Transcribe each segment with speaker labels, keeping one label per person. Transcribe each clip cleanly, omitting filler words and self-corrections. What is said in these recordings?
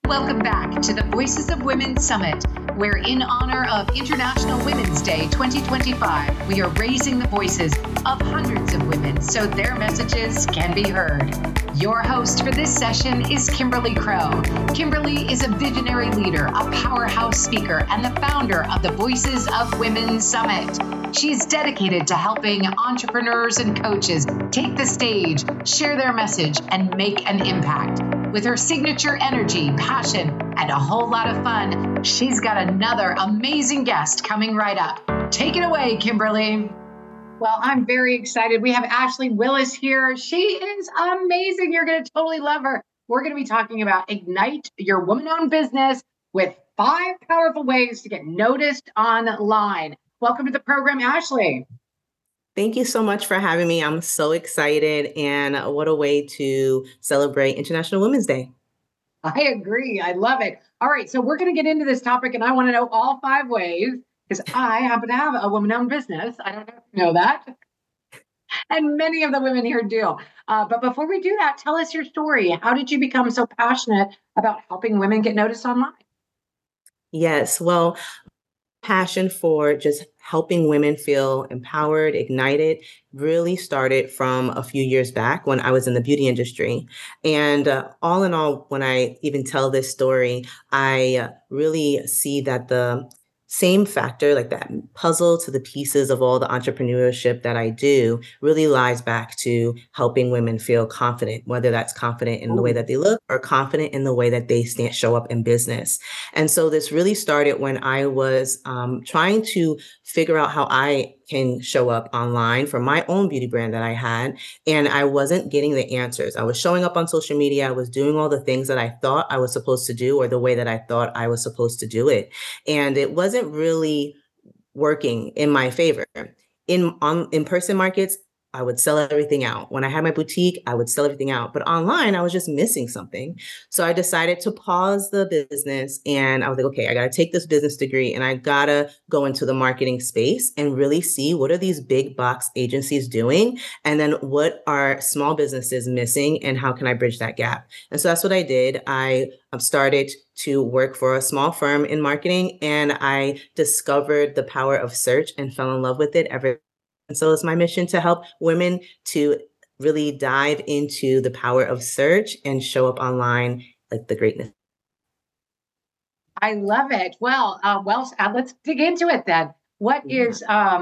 Speaker 1: Welcome back to the Voices of Women Summit, where in honor of International Women's Day 2025, we are raising the voices of hundreds of women so their messages can be heard. Your host for this session is Kimberly Crow. Kimberly is a visionary leader, a powerhouse speaker, and the founder of the Voices of Women Summit. She is dedicated to helping entrepreneurs and coaches take the stage, share their message, and make an impact. With her signature energy, passion, and a whole lot of fun, she's got another amazing guest coming right up. Take it away, Kimberly. Well, I'm very excited. We have Ashley Willis here. She is amazing. You're going to totally love her. We're going to be talking about Ignite Your Woman-Owned Business with 5 powerful ways to get noticed online. Welcome to the program, Ashley.
Speaker 2: Thank you so much for having me. I'm so excited, and what a way to celebrate International Women's Day.
Speaker 1: I agree. I love it. All right, so we're going to get into this topic, and I want to know all 5 ways because I happen to have a woman-owned business. I don't know if you know that. And many of the women here do. But before we do that, tell us your story. How did you become so passionate about helping women get noticed online?
Speaker 2: Yes, well, passion for just helping women feel empowered, ignited, really started from a few years back when I was in the beauty industry. And all in all, when I even tell this story, I really see that the same factor, like that puzzle to the pieces of all the entrepreneurship that I do, really lies back to helping women feel confident, whether that's confident in the way that they look or confident in the way that they show up in business. And so this really started when I was trying to figure out how I can show up online for my own beauty brand that I had. And I wasn't getting the answers. I was showing up on social media. I was doing all the things that I thought I was supposed to do or the way that I thought I was supposed to do it. And it wasn't really working in my favor. In-person markets, I would sell everything out. When I had my boutique, I would sell everything out. But online, I was just missing something. So I decided to pause the business, and I was like, okay, I got to take this business degree and I got to go into the marketing space and really see what are these big box agencies doing? And then what are small businesses missing and how can I bridge that gap? And so that's what I did. I started to work for a small firm in marketing, and I discovered the power of search and fell in love with it and so it's my mission to help women to really dive into the power of search and show up online like the greatness.
Speaker 1: I love it. Well, let's dig into it then. What is,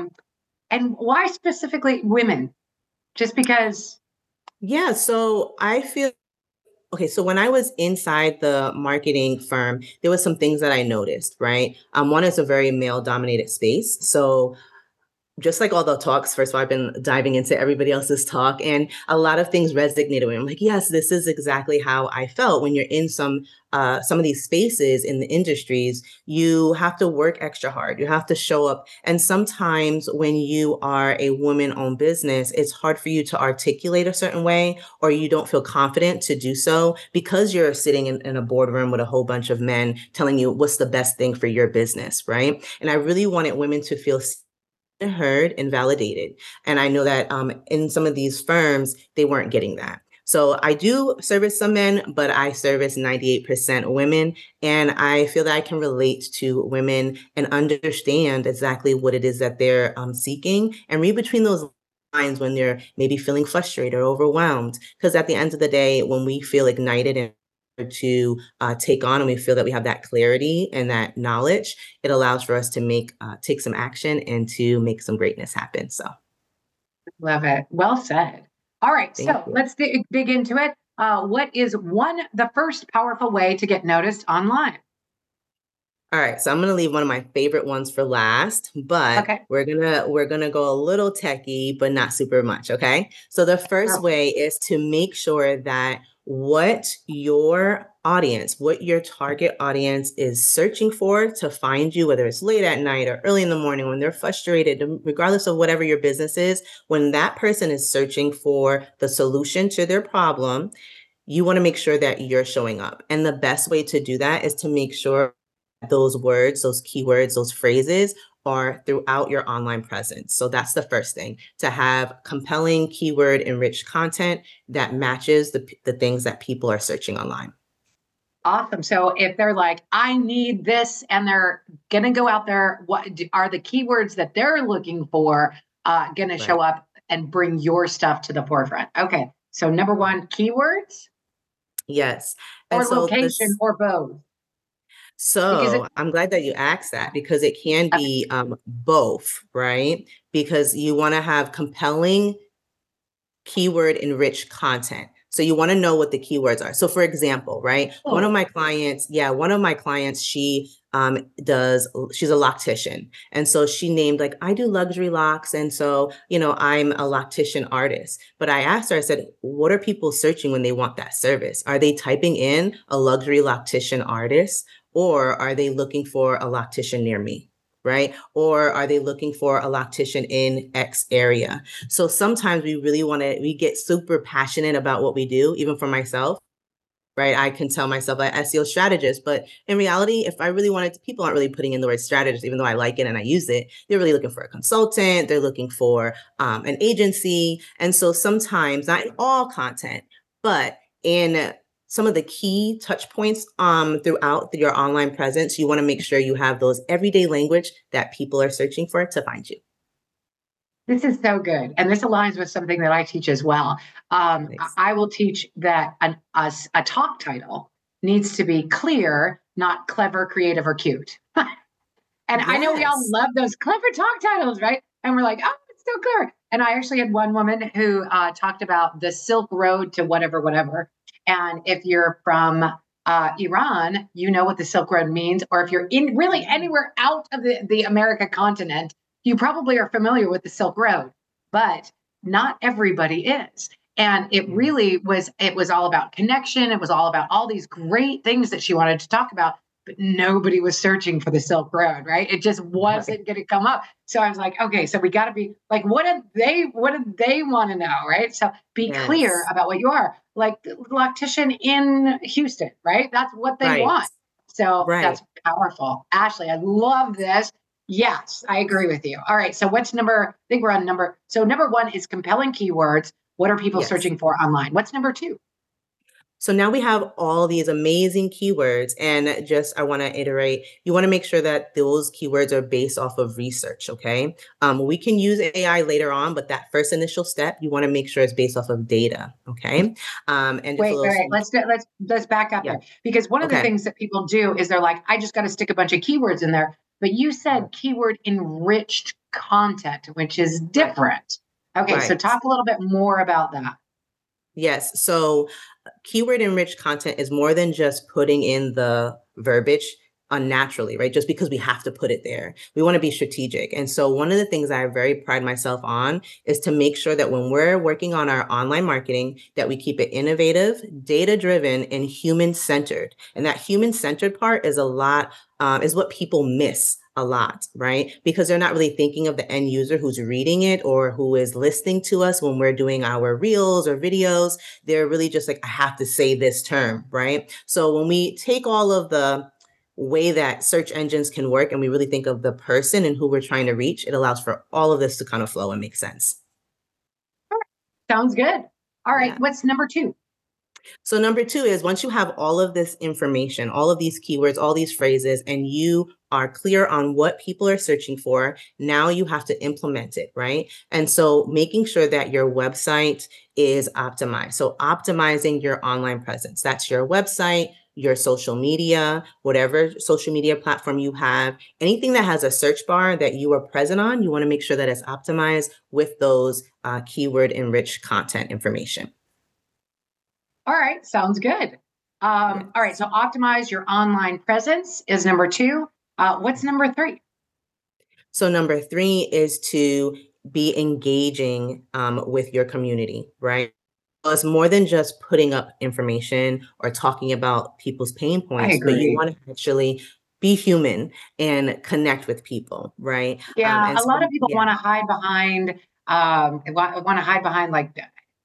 Speaker 1: and why specifically women? Just because?
Speaker 2: Yeah, so I feel okay, so when I was inside the marketing firm, there was some things that I noticed, right? One is a very male-dominated space. So just like all the talks, first of all, I've been diving into everybody else's talk, and a lot of things resonated with me. I'm like, yes, this is exactly how I felt when you're in some of these spaces in the industries. You have to work extra hard. You have to show up. And sometimes when you are a woman-owned business, it's hard for you to articulate a certain way, or you don't feel confident to do so because you're sitting in a boardroom with a whole bunch of men telling you what's the best thing for your business, right? And I really wanted women to feel heard and validated. And I know that in some of these firms, they weren't getting that. So I do service some men, but I service 98% women. And I feel that I can relate to women and understand exactly what it is that they're seeking and read between those lines when they're maybe feeling frustrated or overwhelmed. Because at the end of the day, when we feel ignited and to take on and we feel that we have that clarity and that knowledge, it allows for us to take some action and to make some greatness happen. So
Speaker 1: love it. Well said. All right, let's dig into it. What is the first powerful way to get noticed online?
Speaker 2: All right, so I'm gonna leave one of my favorite ones for last, but we're gonna go a little techie, but not super much. Okay, so the first way is to make sure that what your target audience is searching for to find you, whether it's late at night or early in the morning when they're frustrated, regardless of whatever your business is, when that person is searching for the solution to their problem, you want to make sure that you're showing up. And the best way to do that is to make sure those words, those keywords, those phrases are throughout your online presence. So that's the first thing, to have compelling keyword enriched content that matches the things that people are searching online.
Speaker 1: Awesome. So if they're like, I need this, and they're going to go out there, what are the keywords that they're looking for going to show
Speaker 2: Right.
Speaker 1: up and bring your stuff to the forefront? Okay. So number
Speaker 2: Right.
Speaker 1: one, keywords
Speaker 2: Yes. And
Speaker 1: or
Speaker 2: so
Speaker 1: location or both, because it,
Speaker 2: I'm glad that you asked that because it can be both, right? Because you want to have compelling keyword enriched content. So you want to know what the keywords are. So for example, right?
Speaker 1: oh,
Speaker 2: One of my clients, she's a loctician. And so she named like, I do luxury locks. And so, I'm a loctician artist. But I asked her, I said, what are people searching when they want that service? Are they typing in a luxury loctician artist or are they looking for a loctician near me? Right? Or are they looking for a loctician in X area? So sometimes we get super passionate about what we do, even for myself, right? I can tell myself I'm SEO strategist, but in reality, if I really wanted to, people aren't really putting in the word strategist, even though I like it and I use it. They're really looking for a consultant. They're looking for an agency. And so sometimes, not in all content, but in some of the key touch points throughout your online presence, you want to make sure you have those everyday language that people are searching for to find you.
Speaker 1: this is so good. And this aligns with something that I teach as well.
Speaker 2: Thanks.
Speaker 1: I will teach that a talk title needs to be clear, not clever, creative, or cute. And I know we all
Speaker 2: Yes.
Speaker 1: love those clever talk titles, right? And we're like, oh, it's so clever. And I actually had one woman who talked about the Silk Road to whatever, whatever. And if you're from Iran, you know what the Silk Road means. Or if you're in really anywhere out of the America continent, you probably are familiar with the Silk Road, but not everybody is. And it was all about connection. It was all about all these great things that she wanted to talk about, but nobody was searching for the Silk Road, right? It just
Speaker 2: Right.
Speaker 1: wasn't going to come up. So I was like, okay, so we got to be like, what did they want to know, right? So be clear
Speaker 2: Yes.
Speaker 1: about what you are, like the loctician in Houston, right? That's what they
Speaker 2: Right.
Speaker 1: want. So
Speaker 2: Right.
Speaker 1: that's powerful. Ashley, I love this. Yes, I agree with you. All right. So what's number? I think we're on number. So number one is compelling keywords. What are people
Speaker 2: Yes.
Speaker 1: searching for online? What's number two?
Speaker 2: So now we have all these amazing keywords. And just I want to iterate, you want to make sure that those keywords are based off of research. Okay. We can use AI later on, but that first initial step, you want to make sure it's based off of data. Okay. And just a little,
Speaker 1: Wait. Let's back up
Speaker 2: yeah.
Speaker 1: there, because one of the
Speaker 2: Okay.
Speaker 1: things that people do is they're like, I just got to stick a bunch of keywords in there. But you said keyword enriched content, which is
Speaker 2: Right.
Speaker 1: different. Okay, so
Speaker 2: Right.
Speaker 1: talk a little bit more about that.
Speaker 2: Yes. So keyword enriched content is more than just putting in the verbiage unnaturally, right? Just because we have to put it there. We want to be strategic. And so one of the things I very pride myself on is to make sure that when we're working on our online marketing, that we keep it innovative, data driven, and human centered. And that human centered part is is what people miss a lot, right? Because they're not really thinking of the end user who's reading it or who is listening to us when we're doing our reels or videos. They're really just like, I have to say this term, right? So when we take all of the way that search engines can work and we really think of the person and who we're trying to reach, it allows for all of this to kind of flow and make sense.
Speaker 1: Sounds good. All right,
Speaker 2: Yeah.
Speaker 1: what's number two?
Speaker 2: So number two is once you have all of this information, all of these keywords, all these phrases, and you are clear on what people are searching for, now you have to implement it, right? And so making sure that your website is optimized. So optimizing your online presence. That's your website, your social media, whatever social media platform you have, anything that has a search bar that you are present on, you want to make sure that it's optimized with those keyword enriched content information.
Speaker 1: All right, sounds good. All right,
Speaker 2: Yes.
Speaker 1: so optimize your online presence is number two. What's number three?
Speaker 2: So number three is to be engaging with your community, right? So it's more than just putting up information or talking about people's pain
Speaker 1: I
Speaker 2: points, but you
Speaker 1: agree.
Speaker 2: want to actually be human and connect with people, right?
Speaker 1: Yeah,
Speaker 2: And
Speaker 1: a lot
Speaker 2: so,
Speaker 1: of people
Speaker 2: yeah,
Speaker 1: want to hide behind, want to hide behind like,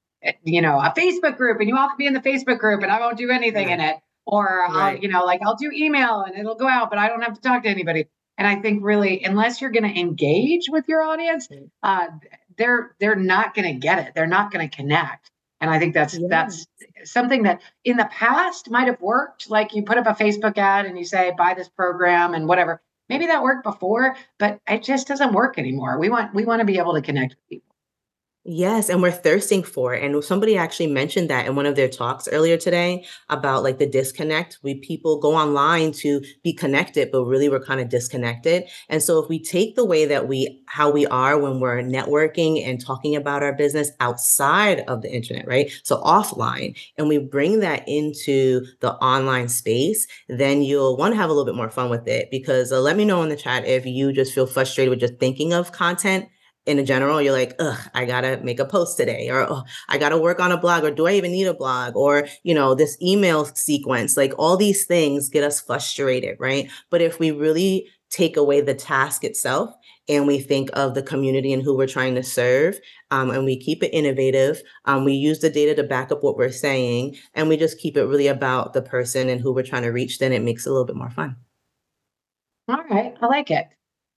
Speaker 1: a Facebook group, and you all can be in the Facebook group, and I won't do anything in
Speaker 2: right,
Speaker 1: it. Or
Speaker 2: right,
Speaker 1: like I'll do email and it'll go out, but I don't have to talk to anybody. And I think really, unless you're going to engage with your audience,
Speaker 2: mm,
Speaker 1: uh, they're not going to get it. They're not going to connect. And I think
Speaker 2: Yeah.
Speaker 1: that's something that in the past might have worked. Like you put up a Facebook ad and you say, buy this program and whatever. Maybe that worked before, but it just doesn't work anymore. We want to be able to connect with people.
Speaker 2: Yes, and we're thirsting for it. And somebody actually mentioned that in one of their talks earlier today about like the disconnect. We people go online to be connected, but really we're kind of disconnected. And so if we take the way that how we are when we're networking and talking about our business outside of the internet, right? So offline, and we bring that into the online space, then you'll want to have a little bit more fun with it because let me know in the chat if you just feel frustrated with just thinking of content in a general, you're like, ugh, I gotta make a post today, or oh, I gotta work on a blog, or do I even need a blog? Or, this email sequence, like all these things get us frustrated, right? But if we really take away the task itself and we think of the community and who we're trying to serve, and we keep it innovative, we use the data to back up what we're saying, and we just keep it really about the person and who we're trying to reach, then it makes it a little bit more fun.
Speaker 1: All right. I like it.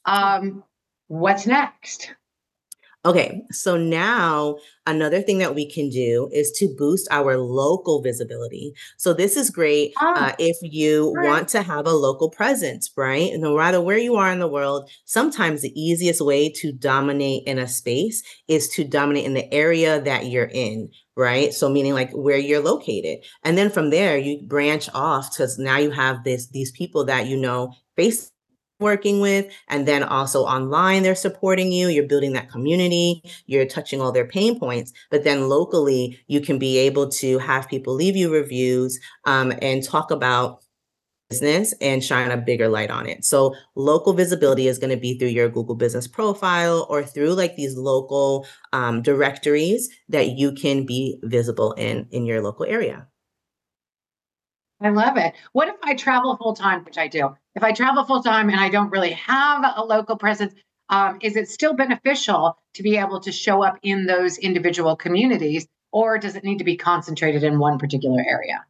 Speaker 1: What's next?
Speaker 2: Okay, so now another thing that we can do is to boost our local visibility. So this is great if you
Speaker 1: Right.
Speaker 2: want to have a local presence, right? No matter where you are in the world, sometimes the easiest way to dominate in a space is to dominate in the area that you're in, right? So meaning like where you're located. And then from there, you branch off because now you have these people that face working with, and then also online they're supporting you, you're building that community, you're touching all their pain points, but then locally you can be able to have people leave you reviews and talk about business and shine a bigger light on it. So local visibility is going to be through your Google business profile or through like these local directories that you can be visible in your local area.
Speaker 1: I love it. What if I travel full time, which I do? If I travel full time and I don't really have a local presence, is it still beneficial to be able to show up in those individual communities, or does it need to be concentrated in one particular area?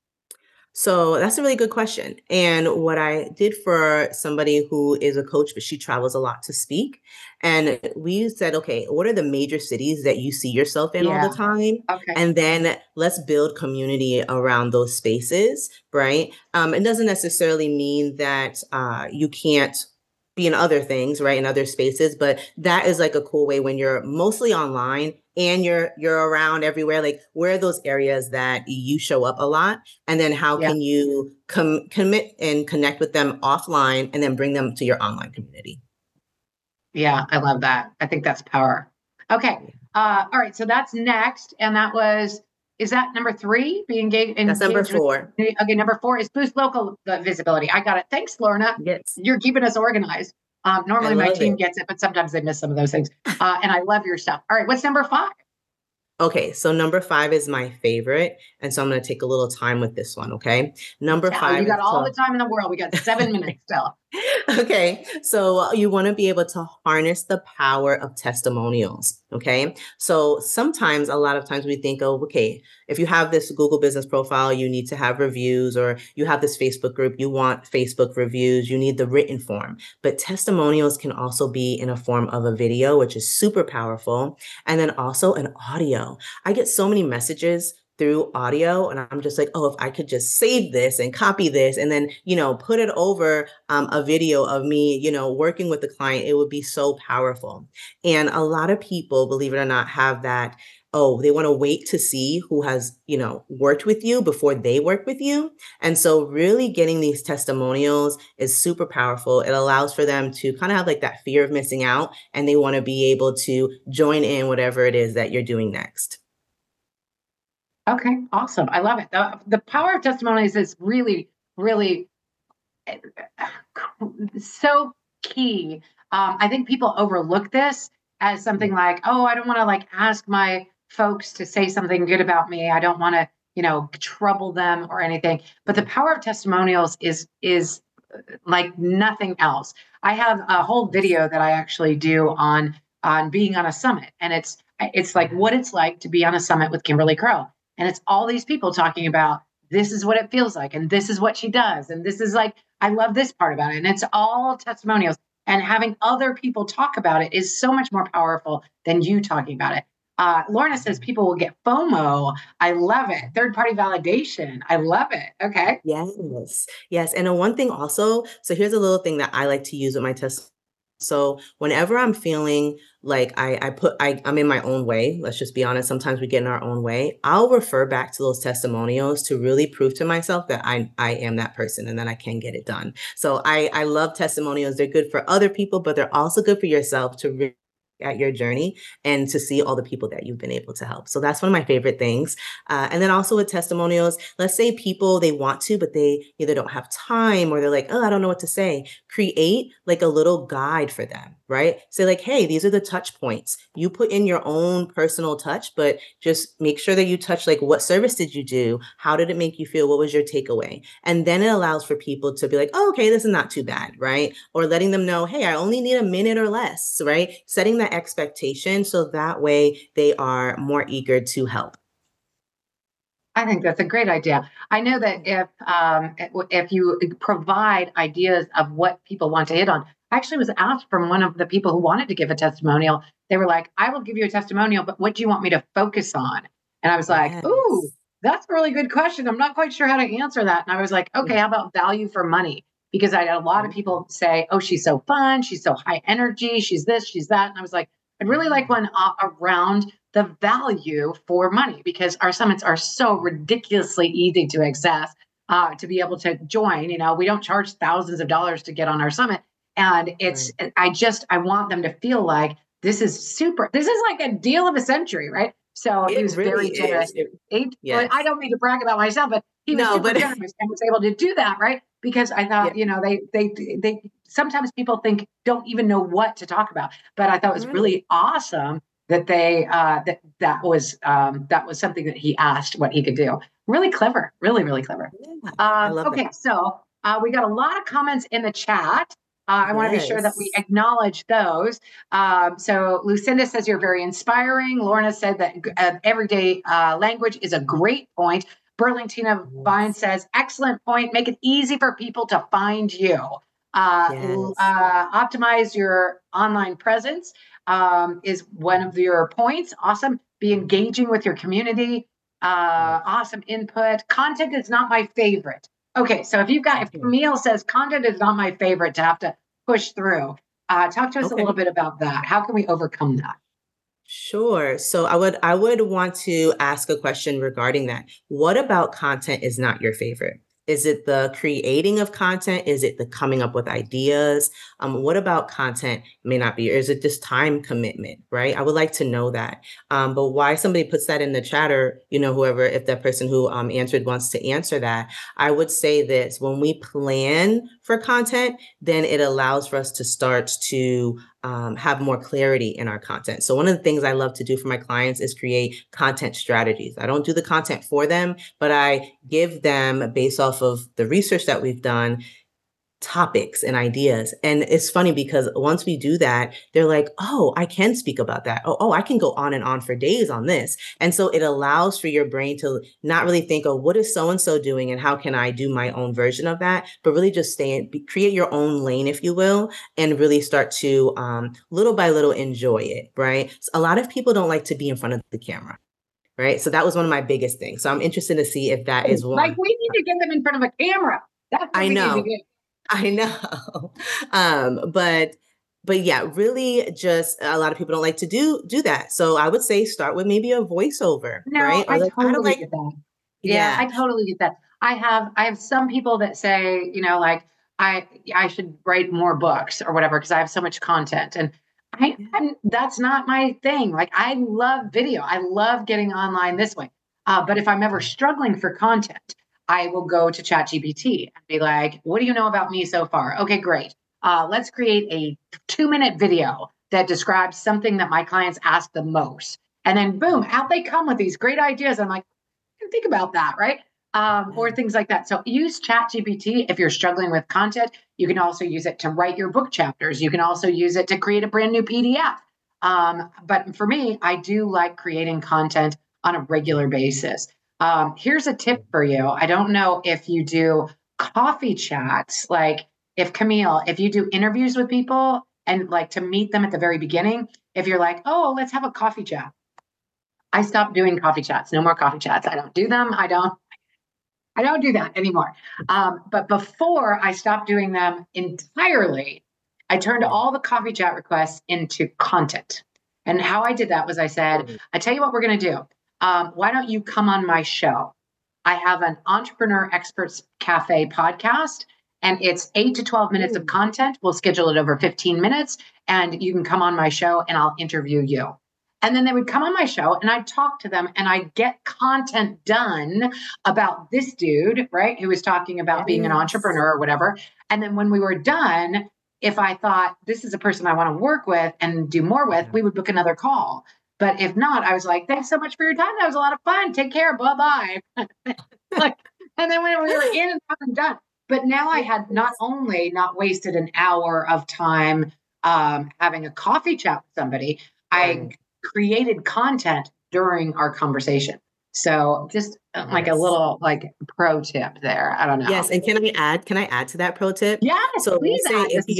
Speaker 2: So that's a really good question. And what I did for somebody who is a coach, but she travels a lot to speak. And we said, okay, what are the major cities that you see yourself in all
Speaker 1: Yeah.
Speaker 2: the time?
Speaker 1: Okay.
Speaker 2: And then let's build community around those spaces, right? It doesn't necessarily mean that you can't be in other things, right? In other spaces, but that is like a cool way when you're mostly online and you're around everywhere. Like, where are those areas that you show up a lot? And then how
Speaker 1: Yeah.
Speaker 2: can you commit and connect with them offline and then bring them to your online community?
Speaker 1: Yeah. I love that. I think that's power. Okay. All right. So that's next. And is that number three? Be
Speaker 2: That's number
Speaker 1: engaged with.
Speaker 2: 4.
Speaker 1: Okay. Number four is boost local visibility. I got it. Thanks, Lorna.
Speaker 2: Yes,
Speaker 1: You're keeping us organized.
Speaker 2: I
Speaker 1: Normally my
Speaker 2: love
Speaker 1: team
Speaker 2: it.
Speaker 1: gets it, but sometimes they miss some of those things. And I love your stuff. All right. What's number five?
Speaker 2: Okay, so number 5 is my favorite. And so I'm going to take a little time with this one. Okay. Number
Speaker 1: Yeah, you
Speaker 2: 5
Speaker 1: got
Speaker 2: is
Speaker 1: all the
Speaker 2: to
Speaker 1: time in the world. We got 7 minutes still.
Speaker 2: Okay, so you want to be able to harness the power of testimonials. Okay, so sometimes, a lot of times, we think, oh, okay, if you have this Google business profile, you need to have reviews, or you have this Facebook group, you want Facebook reviews, you need the written form. But testimonials can also be in a form of a video, which is super powerful, and then also an audio. I get so many messages through audio, and I'm just like, oh, if I could just save this and copy this and then put it over a video of me working with the client, it would be so powerful. And a lot of people, believe it or not, have that, oh, they want to wait to see who has worked with you before they work with you. And so really getting these testimonials is super powerful. It allows for them to kind of have like that fear of missing out, and they want to be able to join in whatever it is that you're doing next.
Speaker 1: Okay, awesome. I love it. The power of testimonies is really, really so key. I think people overlook this as something like, oh, I don't want to like ask my folks to say something good about me. I don't want to, trouble them or anything. But the power of testimonials is like nothing else. I have a whole video that I actually do on being on a summit, and it's like what it's like to be on a summit with Kimberly Crow, and it's all these people talking about this is what it feels like, and this is what she does, and this is like I love this part about it, and it's all testimonials. And having other people talk about it is so much more powerful than you talking about it. Lorna says people will get FOMO. I love it. Third party validation. I love it. Okay.
Speaker 2: Yes. Yes. And then one thing also, so here's a little thing that I like to use with my test. So whenever I'm feeling like I'm in my own way, let's just be honest, sometimes we get in our own way. I'll refer back to those testimonials to really prove to myself that I am that person and that I can get it done. So I love testimonials. They're good for other people, but they're also good for yourself to at your journey and to see all the people that you've been able to help. So that's one of my favorite things. And then also with testimonials, let's say people they want to, but they either don't have time or they're like, oh, I don't know what to say. Create like a little guide for them, right? Say like, hey, these are the touch points. You put in your own personal touch, but just make sure that you touch like what service did you do? How did it make you feel? What was your takeaway? And then it allows for people to be like, oh, okay, this is not too bad, right? Or letting them know, hey, I only need a minute or less, right? Setting that expectation so that way they are more eager to help.
Speaker 1: I think that's a great idea. I know that if you provide ideas of what people want to hit on, I actually was asked from one of the people who wanted to give a testimonial. They were like, "I will give you a testimonial, but what do you want me to focus on?" And I was like, "Ooh,
Speaker 2: Yes.
Speaker 1: that's a really good question. I'm not quite sure how to answer that." And I was like, "Okay, how about value for money?" Because I had a lot of people say, "Oh, she's so fun. She's so high energy. She's this, she's that." And I was like, "I'd really like one around the value for money because our summits are so ridiculously easy to access to be able to join. You know, we don't charge thousands of dollars to get on our summit. And
Speaker 2: Right.
Speaker 1: I want them to feel like this is super, this is like a deal of a century, right? So he
Speaker 2: It
Speaker 1: was
Speaker 2: really
Speaker 1: very generous.
Speaker 2: is.
Speaker 1: I
Speaker 2: Yes.
Speaker 1: don't mean to brag about myself, but he was
Speaker 2: No,
Speaker 1: super
Speaker 2: but
Speaker 1: generous and was able to do that, right? Because I
Speaker 2: yeah.
Speaker 1: thought, you know, they sometimes people think don't even know what to talk about, but I thought it was
Speaker 2: Right.
Speaker 1: really awesome that that was something that he asked what he could do. Really clever, really really clever.
Speaker 2: Yeah. I love that.
Speaker 1: Okay, so we got a lot of comments in the chat. I want to be sure that we
Speaker 2: Yes.
Speaker 1: acknowledge those. So Lucinda says you're very inspiring. Lorna said that everyday language is a great point. Burlington Vine
Speaker 2: Yes.
Speaker 1: says excellent point. Make it easy for people to find you.
Speaker 2: Yes.
Speaker 1: Optimize your online presence is one of your points. Awesome. Be engaging with your community.
Speaker 2: Right.
Speaker 1: Awesome input. Content is not my favorite. Okay, so if
Speaker 2: Okay.
Speaker 1: Camille says content is not my favorite to have to push through, talk to us a little
Speaker 2: Okay.
Speaker 1: bit about that. How can we overcome that?
Speaker 2: Sure. So I would want to ask a question regarding that. What about content is not your favorite? Is it the creating of content? Is it the coming up with ideas? What about content may not be? Or is it just time commitment? Right. I would like to know that. But why somebody puts that in the chat, or whoever, if that person who answered wants to answer that, I would say this: when we plan for content, then it allows for us to start to have more clarity in our content. So one of the things I love to do for my clients is create content strategies. I don't do the content for them, but I give them, based off of the research that we've done, topics and ideas. And it's funny because once we do that, they're like, oh, I can speak about that. Oh, I can go on and on for days on this. And so it allows for your brain to not really think, oh, what is so and so doing and how can I do my own version of that? But really just create your own lane, if you will, and really start to little by little enjoy it, right? So a lot of people don't like to be in front of the camera. Right. So that was one of my biggest things. So I'm interested to see if that is
Speaker 1: Like
Speaker 2: one.
Speaker 1: we need to get them in front of a camera. That's what
Speaker 2: I
Speaker 1: we need to
Speaker 2: know.
Speaker 1: do.
Speaker 2: I know. But yeah, really just a lot of people don't like to do that. So I would say start with maybe a voiceover,
Speaker 1: No,
Speaker 2: right? Or
Speaker 1: I
Speaker 2: like kind of
Speaker 1: totally
Speaker 2: like,
Speaker 1: get that. Yeah,
Speaker 2: yeah.
Speaker 1: I totally get that. I have some people that say, you know, like I should write more books or whatever because I have so much content. And that's not my thing. Like I love video. I love getting online this way. But if I'm ever struggling for content, I will go to ChatGPT and be like, what do you know about me so far? Okay, great. Let's create a 2-minute video that describes something that my clients ask the most. And then boom, out they come with these great ideas. I'm like, think about that, right? Or things like that. So use ChatGPT if you're struggling with content. You can also use it to write your book chapters. You can also use it to create a brand new PDF. But for me, I do like creating content on a regular basis. Here's a tip for you. I don't know if you do coffee chats, like if you do interviews with people and like to meet them at the very beginning, if you're like, oh, let's have a coffee chat I stopped doing coffee chats. No more coffee chats. I don't do them. I don't do that anymore. But before I stopped doing them entirely, I turned all the coffee chat requests into content. And how I did that was I said, I tell you what we're going to do. Why don't you come on my show? I have an Entrepreneur Experts Cafe podcast, and it's 8 to 12 minutes of content. We'll schedule it over 15 minutes, and you can come on my show and I'll interview you. And then they would come on my show and I'd talk to them and I'd get content done about this dude, right? Who was talking about being an entrepreneur or whatever. And then when we were done, if I thought this is a person I want to work with and do more with, we would book another call. But if not, I was like, thanks so much for your time. That was a lot of fun. Take care. Bye-bye. And then when we were in and out and done. But now I had not only not wasted an hour of time having a coffee chat with somebody, I created content during our conversation. So just like a little pro tip there. I don't know.
Speaker 2: Yes. And can I add to that pro tip?
Speaker 1: Yes.
Speaker 2: So
Speaker 1: please
Speaker 2: let's say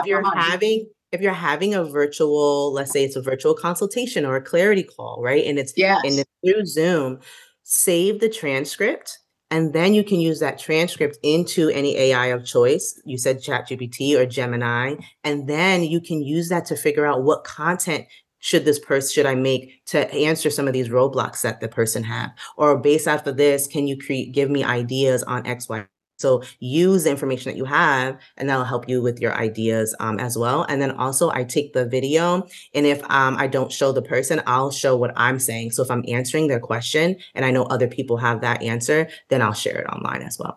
Speaker 2: if you're having a virtual, let's say it's a virtual consultation or a clarity call, right? And it's through Zoom, save the transcript. And then you can use that transcript into any AI of choice. You said ChatGPT or Gemini. And then you can use that to figure out what content should I make to answer some of these roadblocks that the person have? Or based off of this, can you give me ideas on X, Y? So use the information that you have, and that'll help you with your ideas as well. And then also I take the video, and if I don't show the person, I'll show what I'm saying. So if I'm answering their question and I know other people have that answer, then I'll share it online as well.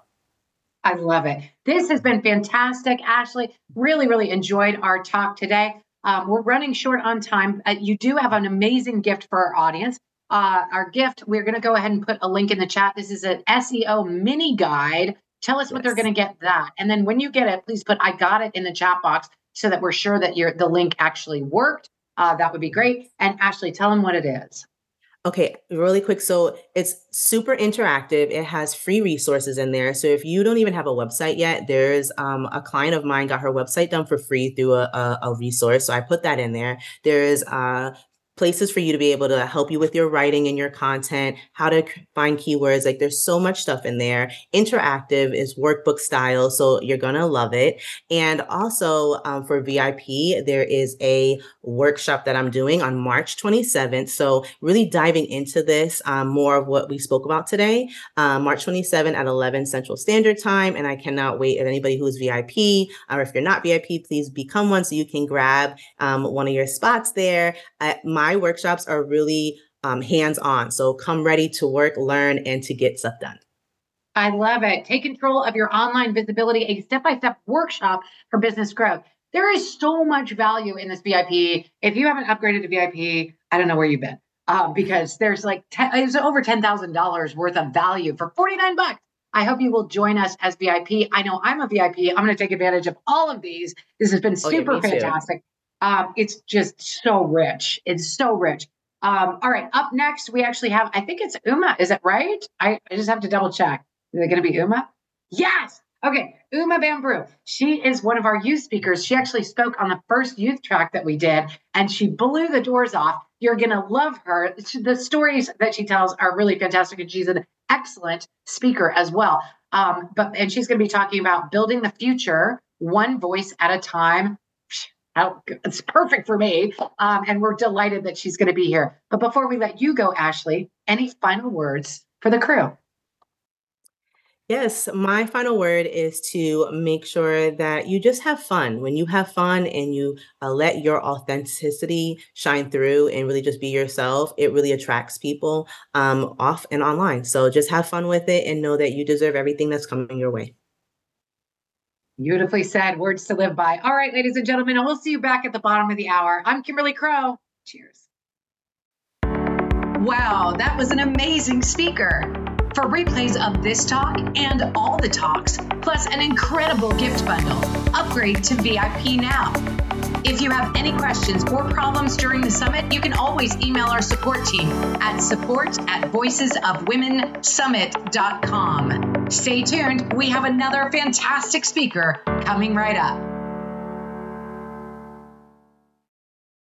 Speaker 1: I love it. This has been fantastic, Ashley. Really, really enjoyed our talk today. We're running short on time. You do have an amazing gift for our audience. Our gift, we're going to go ahead and put a link in the chat. This is an SEO mini guide. Tell us what they're going to get that. And then when you get it, please put, I got it in the chat box so that we're sure that the link actually worked. That would be great. And Ashley, tell them what it is.
Speaker 2: Okay, really quick. So it's super interactive. It has free resources in there. So if you don't even have a website yet, there's a client of mine got her website done for free through a resource. So I put that in there. There's places for you to be able to help you with your writing and your content, how to find keywords. Like there's so much stuff in there. Interactive is workbook style, so you're going to love it. And also for VIP, there is a workshop that I'm doing on March 27th. So really diving into this, more of what we spoke about today, March 27th at 11 Central Standard Time. And I cannot wait. If anybody who's VIP, or if you're not VIP, please become one so you can grab one of your spots there. My workshops are really hands-on. So come ready to work, learn, and to get stuff done.
Speaker 1: I love it. Take control of your online visibility, a step-by-step workshop for business growth. There is so much value in this VIP. If you haven't upgraded to VIP, I don't know where you've been, because there's it's over $10,000 worth of value for $49. I hope you will join us as VIP. I know I'm a VIP. I'm going to take advantage of all of these. This has been super fantastic. It's just so rich. It's so rich. All right. Up next, we actually have, I think it's Uma. Is it right? I just have to double check. Is it going to be Uma? Yes. Okay. Uma Bambrew. She is one of our youth speakers. She actually spoke on the first youth track that we did, and she blew the doors off. You're going to love her. The stories that she tells are really fantastic, and she's an excellent speaker as well. And she's going to be talking about building the future one voice at a time. It's perfect for me. And we're delighted that she's going to be here. But before we let you go, Ashley, any final words for the crew?
Speaker 2: Yes, my final word is to make sure that you just have fun. When you have fun and you let your authenticity shine through and really just be yourself, it really attracts people off and online. So just have fun with it and know that you deserve everything that's coming your way.
Speaker 1: Beautifully said. Words to live by. All right, ladies and gentlemen, and we'll see you back at the bottom of the hour. I'm Kimberly Crow. Cheers.
Speaker 3: Wow, that was an amazing speaker. For replays of this talk and all the talks, plus an incredible gift bundle, upgrade to VIP now. If you have any questions or problems during the summit, you can always email our support team at support@voicesofwomensummit.com. Stay tuned. We have another fantastic speaker coming right up.